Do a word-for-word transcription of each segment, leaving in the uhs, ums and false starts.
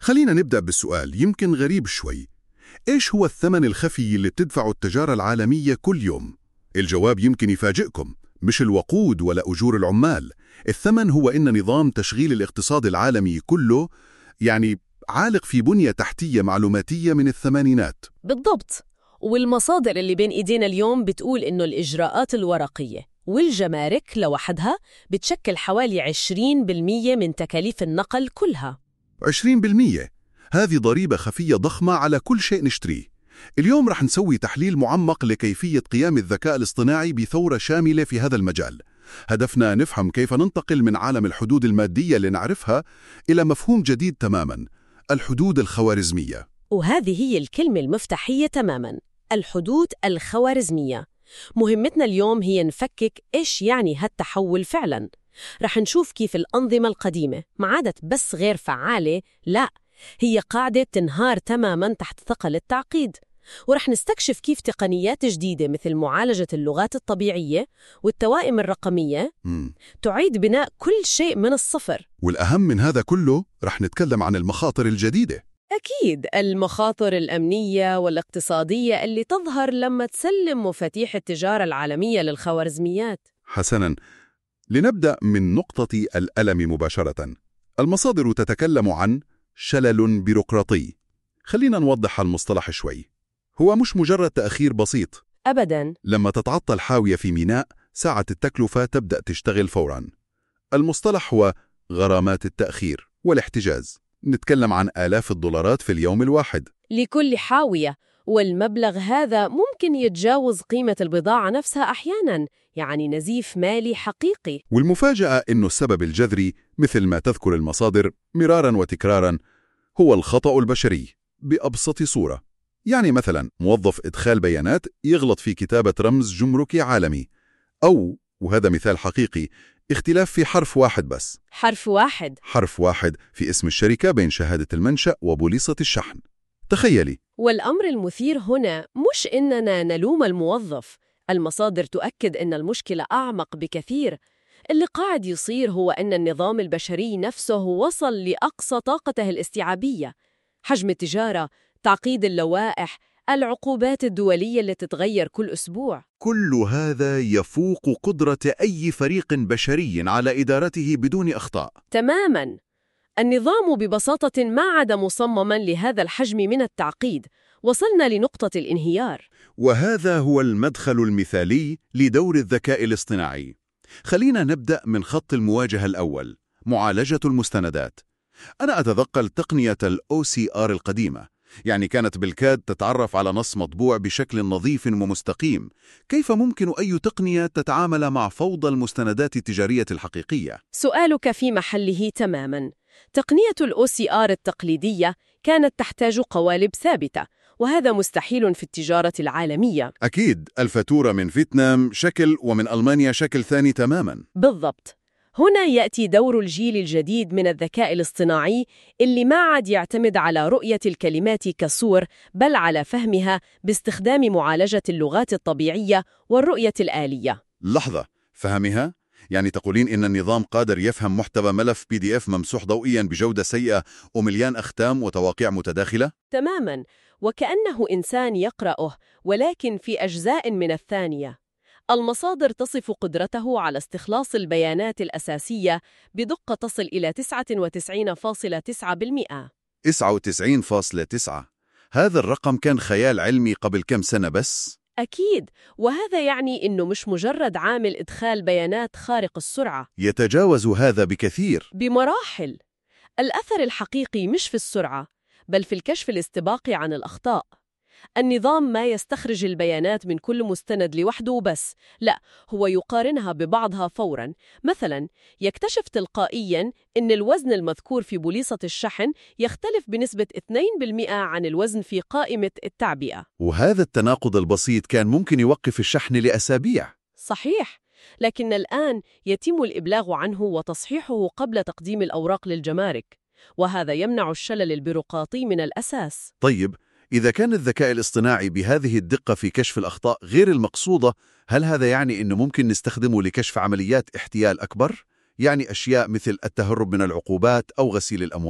خلينا نبدأ بالسؤال يمكن غريب شوي. إيش هو الثمن الخفي اللي بتدفعه التجارة العالمية كل يوم؟ الجواب يمكن يفاجئكم، مش الوقود ولا أجور العمال. الثمن هو إن نظام تشغيل الاقتصاد العالمي كله يعني عالق في بنية تحتية معلوماتية من الثمانينات. بالضبط. والمصادر اللي بين إيدينا اليوم بتقول إنه الإجراءات الورقية والجمارك لوحدها بتشكل حوالي عشرين بالمئة من تكاليف النقل كلها. عشرين بالمئة؟ هذه ضريبة خفية ضخمة على كل شيء نشتريه. اليوم رح نسوي تحليل معمق لكيفية قيام الذكاء الاصطناعي بثورة شاملة في هذا المجال. هدفنا نفهم كيف ننتقل من عالم الحدود المادية اللي نعرفها إلى مفهوم جديد تماماً، الحدود الخوارزمية. وهذه هي الكلمة المفتاحية تماماً، الحدود الخوارزمية. مهمتنا اليوم هي نفكك إيش يعني هالتحول فعلاً. رح نشوف كيف الأنظمة القديمة ما عادت بس غير فعالة، لا، هي قاعدة بتنهار تماماً تحت ثقل التعقيد. ورح نستكشف كيف تقنيات جديدة مثل معالجة اللغات الطبيعية والتوائم الرقمية مم. تعيد بناء كل شيء من الصفر. والأهم من هذا كله رح نتكلم عن المخاطر الجديدة. أكيد، المخاطر الأمنية والاقتصادية اللي تظهر لما تسلم مفاتيح التجارة العالمية للخوارزميات. حسناً، لنبدأ من نقطة الألم مباشرة. المصادر تتكلم عن شلل بيروقراطي. خلينا نوضح المصطلح شوي. هو مش مجرد تأخير بسيط أبداً. لما تتعطل حاوية في ميناء، ساعة التكلفة تبدأ تشتغل فوراً. المصطلح هو غرامات التأخير والاحتجاز. نتكلم عن آلاف الدولارات في اليوم الواحد لكل حاوية، والمبلغ هذا ممكن يتجاوز قيمة البضاعة نفسها أحياناً، يعني نزيف مالي حقيقي. والمفاجأة إنه السبب الجذري مثل ما تذكر المصادر مراراً وتكراراً هو الخطأ البشري بأبسط صورة. يعني مثلاً موظف إدخال بيانات يغلط في كتابة رمز جمركي عالمي، أو وهذا مثال حقيقي اختلاف في حرف واحد بس حرف واحد حرف واحد في اسم الشركة بين شهادة المنشأ وبوليصة الشحن. تخيلي. والأمر المثير هنا مش إننا نلوم الموظف. المصادر تؤكد إن المشكلة أعمق بكثير. اللي قاعد يصير هو أن النظام البشري نفسه وصل لأقصى طاقته الاستيعابية. حجم التجارة، تعقيد اللوائح، العقوبات الدولية اللي تتغير كل أسبوع، كل هذا يفوق قدرة أي فريق بشري على إدارته بدون أخطاء. تماماً. النظام ببساطة ما عاد مصمماً لهذا الحجم من التعقيد. وصلنا لنقطة الانهيار. وهذا هو المدخل المثالي لدور الذكاء الاصطناعي. خلينا نبدأ من خط المواجهة الأول، معالجة المستندات. أنا أتذكر تقنية ال أو سي آر القديمة، يعني كانت بالكاد تتعرف على نص مطبوع بشكل نظيف ومستقيم. كيف ممكن أي تقنية تتعامل مع فوضى المستندات التجارية الحقيقية؟ سؤالك في محله تماماً. تقنية ال أو سي آر التقليدية كانت تحتاج قوالب ثابتة، وهذا مستحيل في التجارة العالمية. أكيد، الفاتورة من فيتنام شكل ومن ألمانيا شكل ثاني تماماً. بالضبط. هنا يأتي دور الجيل الجديد من الذكاء الاصطناعي اللي ما عاد يعتمد على رؤية الكلمات كصور، بل على فهمها باستخدام معالجة اللغات الطبيعية والرؤية الآلية. لحظة، فهمها؟ يعني تقولين إن النظام قادر يفهم محتوى ملف بي دي إف ممسوح ضوئياً بجودة سيئة ومليان أختام وتواقيع متداخلة؟ تماماً، وكأنه إنسان يقرأه ولكن في أجزاء من الثانية. المصادر تصف قدرته على استخلاص البيانات الأساسية بدقة تصل إلى تسعة وتسعين فاصلة تسعة بالمئة. تسعة وتسعين فاصلة تسعة؟ هذا الرقم كان خيال علمي قبل كم سنة بس؟ أكيد، وهذا يعني إنه مش مجرد عامل إدخال بيانات خارق السرعة. يتجاوز هذا بكثير، بمراحل. الأثر الحقيقي مش في السرعة، بل في الكشف الاستباقي عن الأخطاء. النظام ما يستخرج البيانات من كل مستند لوحده بس، لا، هو يقارنها ببعضها فوراً. مثلاً، يكتشف تلقائياً إن الوزن المذكور في بوليصة الشحن يختلف بنسبة اثنين بالمئة عن الوزن في قائمة التعبئة. وهذا التناقض البسيط كان ممكن يوقف الشحن لأسابيع. صحيح، لكن الآن يتم الإبلاغ عنه وتصحيحه قبل تقديم الأوراق للجمارك، وهذا يمنع الشلل البيروقراطي من الأساس. طيب، إذا كان الذكاء الاصطناعي بهذه الدقة في كشف الأخطاء غير المقصودة، هل هذا يعني أنه ممكن نستخدمه لكشف عمليات احتيال أكبر؟ يعني أشياء مثل التهرب من العقوبات أو غسيل الأموال؟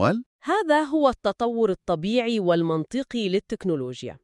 هذا هو التطور الطبيعي والمنطقي للتكنولوجيا.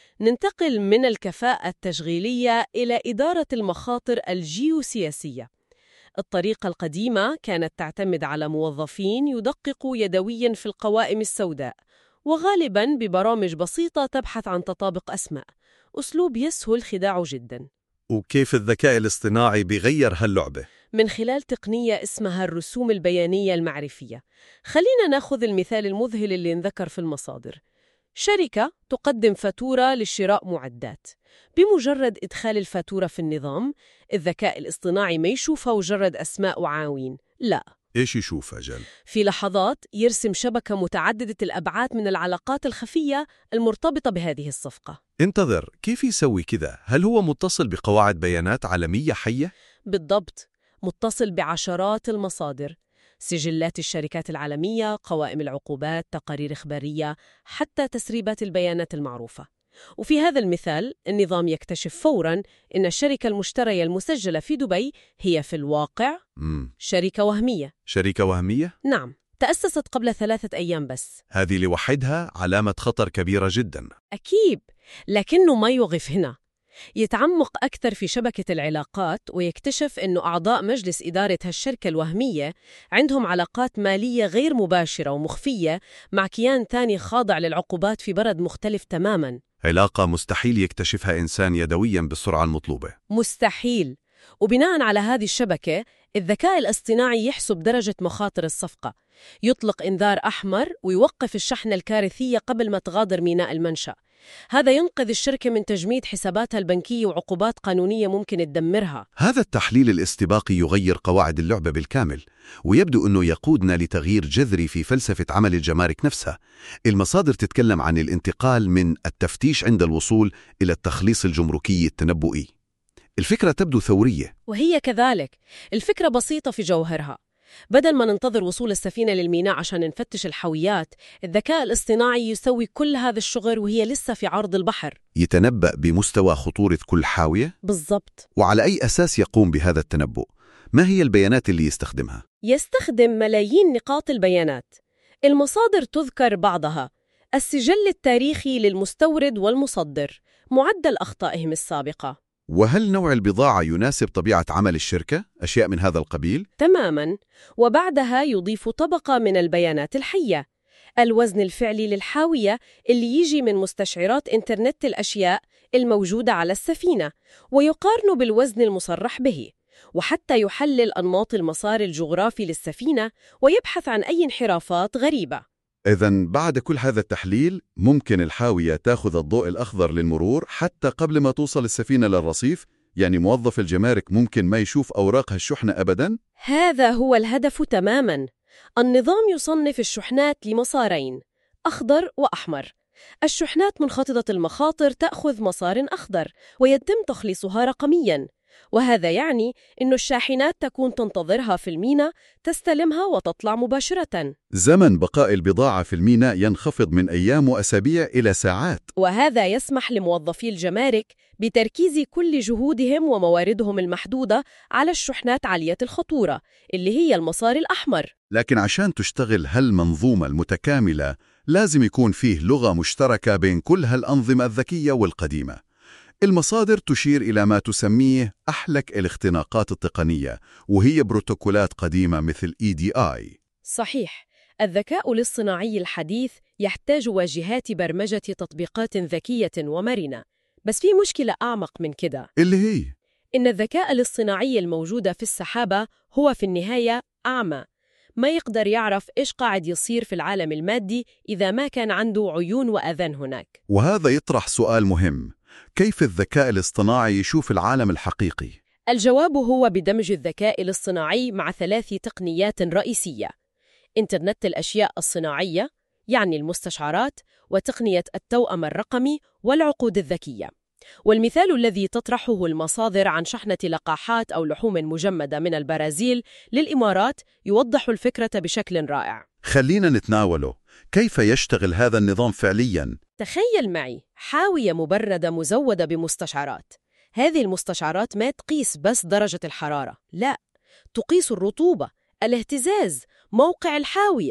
ننتقل من الكفاءة التشغيلية إلى إدارة المخاطر الجيوسياسية. الطريقة القديمة كانت تعتمد على موظفين يدققوا يدوياً في القوائم السوداء، وغالباً ببرامج بسيطة تبحث عن تطابق أسماء، أسلوب يسهل خداعه جداً. وكيف الذكاء الاصطناعي بيغير هاللعبة؟ من خلال تقنية اسمها الرسوم البيانية المعرفية. خلينا ناخذ المثال المذهل اللي انذكر في المصادر. شركة تقدم فاتورة لشراء معدات. بمجرد إدخال الفاتورة في النظام، الذكاء الاصطناعي ما يشوفها مجرد أسماء وعناوين، لا، إيش يشوف أجل؟ في لحظات يرسم شبكة متعددة الأبعاد من العلاقات الخفية المرتبطة بهذه الصفقة. انتظر، كيف يسوي كذا؟ هل هو متصل بقواعد بيانات عالمية حية؟ بالضبط، متصل بعشرات المصادر، سجلات الشركات العالمية، قوائم العقوبات، تقارير إخبارية، حتى تسريبات البيانات المعروفة. وفي هذا المثال النظام يكتشف فوراً إن الشركة المشترية المسجلة في دبي هي في الواقع مم. شركة وهمية. شركة وهمية؟ نعم، تأسست قبل ثلاثة أيام بس. هذه لوحدها علامة خطر كبيرة جداً. أكيد، لكنه ما يوقف هنا. يتعمق أكثر في شبكة العلاقات ويكتشف أن أعضاء مجلس إدارة هالشركة الوهمية عندهم علاقات مالية غير مباشرة ومخفية مع كيان تاني خاضع للعقوبات في بلد مختلف تماماً. علاقة مستحيل يكتشفها إنسان يدوياً بالسرعة المطلوبة. مستحيل. وبناء على هذه الشبكة، الذكاء الاصطناعي يحسب درجة مخاطر الصفقة، يطلق إنذار أحمر ويوقف الشحنة الكارثية قبل ما تغادر ميناء المنشأ. هذا ينقذ الشركة من تجميد حساباتها البنكية وعقوبات قانونية ممكن تدمرها. هذا التحليل الاستباقي يغير قواعد اللعبة بالكامل، ويبدو أنه يقودنا لتغيير جذري في فلسفة عمل الجمارك نفسها. المصادر تتكلم عن الانتقال من التفتيش عند الوصول إلى التخليص الجمركي التنبؤي. الفكرة تبدو ثورية، وهي كذلك. الفكرة بسيطة في جوهرها. بدل ما ننتظر وصول السفينة للميناء عشان نفتش الحاويات، الذكاء الاصطناعي يسوي كل هذا الشغل وهي لسه في عرض البحر. يتنبأ بمستوى خطورة كل حاوية؟ بالضبط. وعلى أي أساس يقوم بهذا التنبؤ؟ ما هي البيانات اللي يستخدمها؟ يستخدم ملايين نقاط البيانات. المصادر تذكر بعضها: السجل التاريخي للمستورد والمصدر، معدل أخطائهم السابقة. وهل نوع البضاعة يناسب طبيعة عمل الشركة؟ أشياء من هذا القبيل؟ تماماً. وبعدها يضيف طبقة من البيانات الحية، الوزن الفعلي للحاوية اللي يجي من مستشعرات إنترنت الأشياء الموجودة على السفينة، ويقارن بالوزن المصرح به، وحتى يحلل أنماط المسار الجغرافي للسفينة ويبحث عن أي انحرافات غريبة. إذن بعد كل هذا التحليل ممكن الحاوية تأخذ الضوء الأخضر للمرور حتى قبل ما توصل السفينة للرصيف؟ يعني موظف الجمارك ممكن ما يشوف أوراق هالشحنة أبداً؟ هذا هو الهدف تماماً. النظام يصنف الشحنات لمسارين، أخضر وأحمر. الشحنات منخفضة المخاطر تأخذ مسار أخضر ويتم تخليصها رقمياً، وهذا يعني أن الشاحنات تكون تنتظرها في الميناء، تستلمها وتطلع مباشرة. زمن بقاء البضاعة في الميناء ينخفض من أيام وأسابيع إلى ساعات، وهذا يسمح لموظفي الجمارك بتركيز كل جهودهم ومواردهم المحدودة على الشحنات عالية الخطورة اللي هي المسار الأحمر. لكن عشان تشتغل هالمنظومة المتكاملة لازم يكون فيه لغة مشتركة بين كل هالأنظمة الذكية والقديمة. المصادر تشير إلى ما تسميه أحلك الاختناقات التقنية، وهي بروتوكولات قديمة مثل إي دي آي. صحيح. الذكاء الاصطناعي الحديث يحتاج واجهات برمجة تطبيقات ذكية ومرنة، بس في مشكلة أعمق من كده، اللي هي إن الذكاء الاصطناعي الموجود في السحابة هو في النهاية أعمى، ما يقدر يعرف إيش قاعد يصير في العالم المادي إذا ما كان عنده عيون وأذان هناك. وهذا يطرح سؤال مهم: كيف الذكاء الاصطناعي يشوف العالم الحقيقي؟ الجواب هو بدمج الذكاء الاصطناعي مع ثلاث تقنيات رئيسية: إنترنت الأشياء الصناعية، يعني المستشعرات، وتقنية التوأم الرقمي، والعقود الذكية. والمثال الذي تطرحه المصادر عن شحنة لقاحات أو لحوم مجمدة من البرازيل للإمارات يوضح الفكرة بشكل رائع. خلينا نتناوله. كيف يشتغل هذا النظام فعلياً؟ تخيل معي حاوية مبردة مزودة بمستشعرات. هذه المستشعرات ما تقيس بس درجة الحرارة، لا، تقيس الرطوبة، الاهتزاز، موقع الحاوية،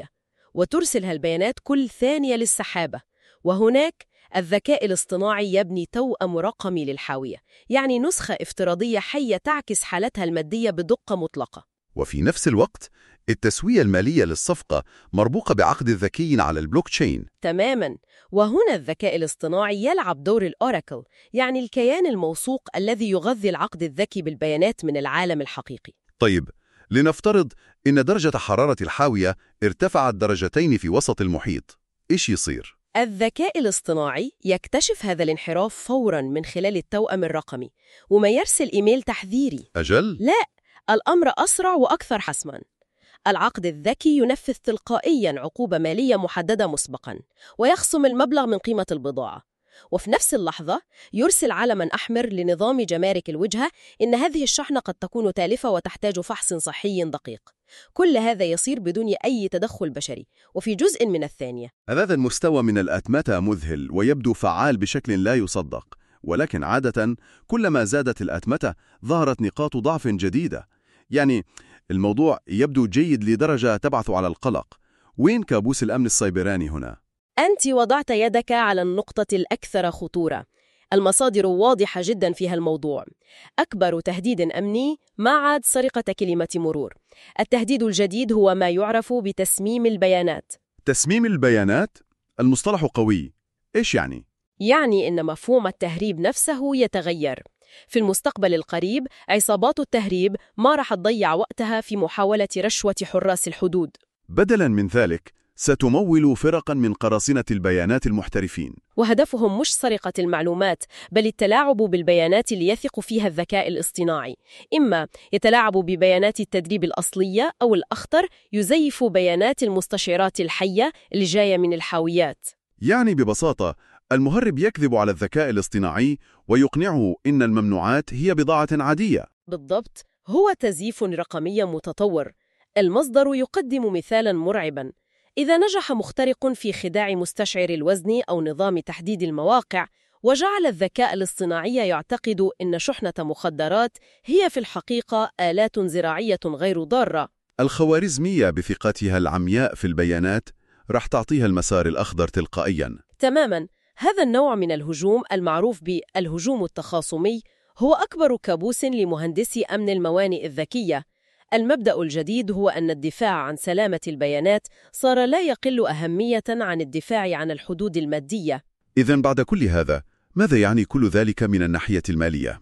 وترسل هالبيانات كل ثانية للسحابة. وهناك الذكاء الاصطناعي يبني توأم رقمي للحاوية، يعني نسخة افتراضية حية تعكس حالتها المادية بدقة مطلقة. وفي نفس الوقت التسوية المالية للصفقة مربوطة بعقد ذكي على البلوكتشين. تماماً. وهنا الذكاء الاصطناعي يلعب دور الأوراكل، يعني الكيان الموثوق الذي يغذي العقد الذكي بالبيانات من العالم الحقيقي. طيب، لنفترض إن درجة حرارة الحاوية ارتفعت درجتين في وسط المحيط، إيش يصير؟ الذكاء الاصطناعي يكتشف هذا الانحراف فوراً من خلال التوأم الرقمي، وما يرسل إيميل تحذيري. أجل؟ لا، الأمر أسرع وأكثر حسماً. العقد الذكي ينفذ تلقائياً عقوبة مالية محددة مسبقاً، ويخصم المبلغ من قيمة البضاعة. وفي نفس اللحظة يرسل علماً أحمر لنظام جمارك الوجهة إن هذه الشحنة قد تكون تالفة وتحتاج فحص صحي دقيق. كل هذا يصير بدون أي تدخل بشري وفي جزء من الثانية. هذا المستوى من الأتمتة مذهل ويبدو فعال بشكل لا يصدق، ولكن عادة كلما زادت الأتمتة ظهرت نقاط ضعف جديدة. يعني الموضوع يبدو جيد لدرجة تبعث على القلق. وين كابوس الأمن السيبراني هنا؟ أنت وضعت يدك على النقطة الأكثر خطورة. المصادر واضحة جدا في هالموضوع. أكبر تهديد أمني ما عاد سرقة كلمة مرور. التهديد الجديد هو ما يعرف بتسميم البيانات. تسميم البيانات؟ المصطلح قوي. إيش يعني؟ يعني إن مفهوم التهريب نفسه يتغير. في المستقبل القريب عصابات التهريب ما راح تضيع وقتها في محاولة رشوة حراس الحدود. بدلاً من ذلك ستمول فرقاً من قراصنة البيانات المحترفين، وهدفهم مش سرقة المعلومات بل التلاعب بالبيانات اللي يثق فيها الذكاء الاصطناعي. إما يتلاعب ببيانات التدريب الأصلية، أو الأخطر يزيف بيانات المستشعرات الحية اللي جاية من الحاويات. يعني ببساطة المهرب يكذب على الذكاء الاصطناعي ويقنعه إن الممنوعات هي بضاعة عادية. بالضبط، هو تزييف رقمي متطور. المصدر يقدم مثالاً مرعباً. إذا نجح مخترق في خداع مستشعر الوزن أو نظام تحديد المواقع، وجعل الذكاء الاصطناعي يعتقد أن شحنة مخدرات هي في الحقيقة آلات زراعية غير ضارة، الخوارزمية بثقتها العمياء في البيانات راح تعطيها المسار الأخضر تلقائياً. تماماً. هذا النوع من الهجوم المعروف بالهجوم التخاصمي هو أكبر كابوس لمهندسي أمن الموانئ الذكية. المبدأ الجديد هو أن الدفاع عن سلامة البيانات صار لا يقل أهمية عن الدفاع عن الحدود المادية. إذن بعد كل هذا ماذا يعني كل ذلك من الناحية المالية؟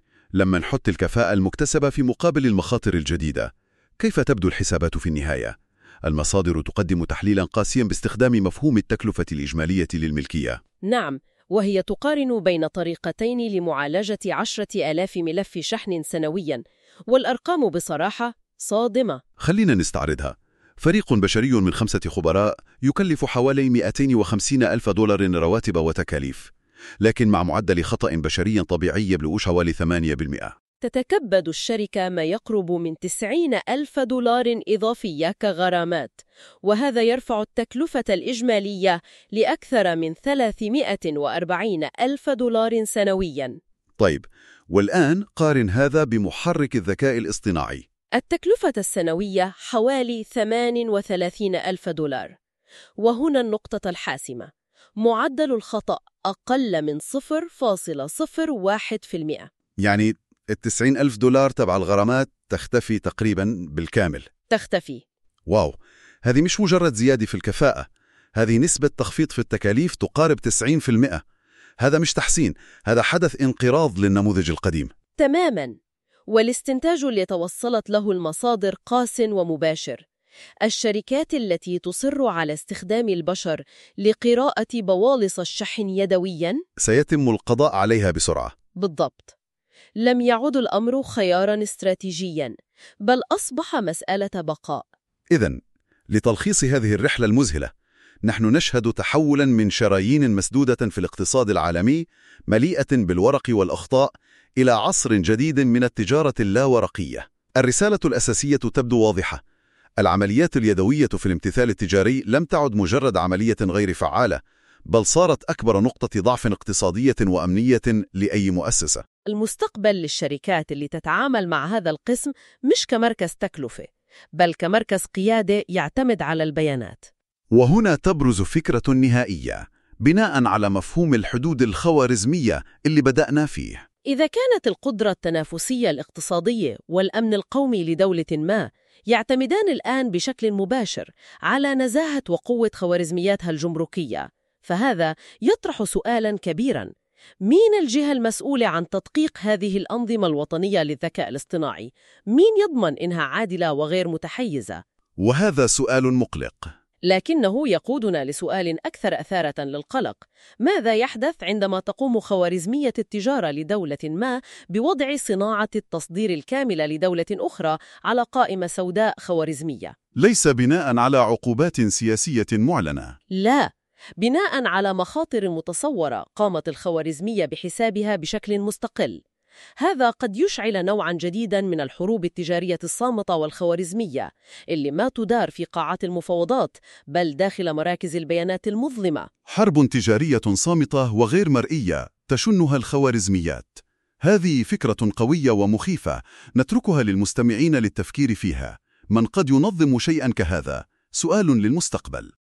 لما نحط الكفاءة المكتسبة في مقابل المخاطر الجديدة، كيف تبدو الحسابات في النهاية؟ المصادر تقدم تحليلاً قاسياً باستخدام مفهوم التكلفة الإجمالية للملكية. نعم، وهي تقارن بين طريقتين لمعالجة عشرة آلاف ملف شحن سنوياً، والأرقام بصراحة صادمة. خلينا نستعرضها. فريق بشري من خمسة خبراء يكلف حوالي مئتين وخمسين ألف دولار رواتب وتكاليف، لكن مع معدل خطأ بشري طبيعي يبلغ حوالي ثمانية بالمئة. تتكبد الشركة ما يقرب من تسعين ألف دولار إضافية كغرامات، وهذا يرفع التكلفة الإجمالية لأكثر من ثلاثمئة وأربعين ألف دولار سنوياً. طيب، والآن قارن هذا بمحرك الذكاء الاصطناعي. التكلفة السنوية حوالي ثمانية وثلاثين ألف دولار. وهنا النقطة الحاسمة: معدل الخطأ أقل من صفر فاصلة صفر واحد بالمئة. يعني التسعين ألف دولار تبع الغرامات تختفي تقريباً بالكامل. تختفي. واو، هذه مش مجرد زيادة في الكفاءة، هذه نسبة تخفيض في التكاليف تقارب تسعين بالمئة. هذا مش تحسين، هذا حدث انقراض للنموذج القديم. تماماً. والاستنتاج اللي توصلت له المصادر قاس ومباشر. الشركات التي تصر على استخدام البشر لقراءة بوالص الشحن يدوياً سيتم القضاء عليها بسرعة. بالضبط. لم يعد الأمر خياراً استراتيجياً، بل أصبح مسألة بقاء. إذن، لتلخيص هذه الرحلة المذهلة، نحن نشهد تحولاً من شرايين مسدودة في الاقتصاد العالمي مليئة بالورق والأخطاء إلى عصر جديد من التجارة اللاورقية. الرسالة الأساسية تبدو واضحة: العمليات اليدوية في الامتثال التجاري لم تعد مجرد عملية غير فعالة، بل صارت أكبر نقطة ضعف اقتصادية وأمنية لأي مؤسسة. المستقبل للشركات اللي تتعامل مع هذا القسم مش كمركز تكلفة، بل كمركز قيادة يعتمد على البيانات. وهنا تبرز فكرة نهائية بناء على مفهوم الحدود الخوارزمية اللي بدأنا فيه. إذا كانت القدرة التنافسية الاقتصادية والأمن القومي لدولة ما يعتمدان الآن بشكل مباشر على نزاهة وقوة خوارزمياتها الجمركية، فهذا يطرح سؤالاً كبيراً: مين الجهة المسؤولة عن تدقيق هذه الأنظمة الوطنية للذكاء الاصطناعي؟ مين يضمن إنها عادلة وغير متحيزة؟ وهذا سؤال مقلق، لكنه يقودنا لسؤال أكثر أثارة للقلق: ماذا يحدث عندما تقوم خوارزمية التجارة لدولة ما بوضع صناعة التصدير الكاملة لدولة أخرى على قائمة سوداء خوارزمية؟ ليس بناء على عقوبات سياسية معلنة، لا، بناء على مخاطر متصورة قامت الخوارزمية بحسابها بشكل مستقل. هذا قد يشعل نوعاً جديداً من الحروب التجارية الصامتة والخوارزمية، اللي ما تدار في قاعات المفاوضات بل داخل مراكز البيانات المظلمة. حرب تجارية صامتة وغير مرئية تشنها الخوارزميات. هذه فكرة قوية ومخيفة نتركها للمستمعين للتفكير فيها. من قد ينظم شيئاً كهذا؟ سؤال للمستقبل.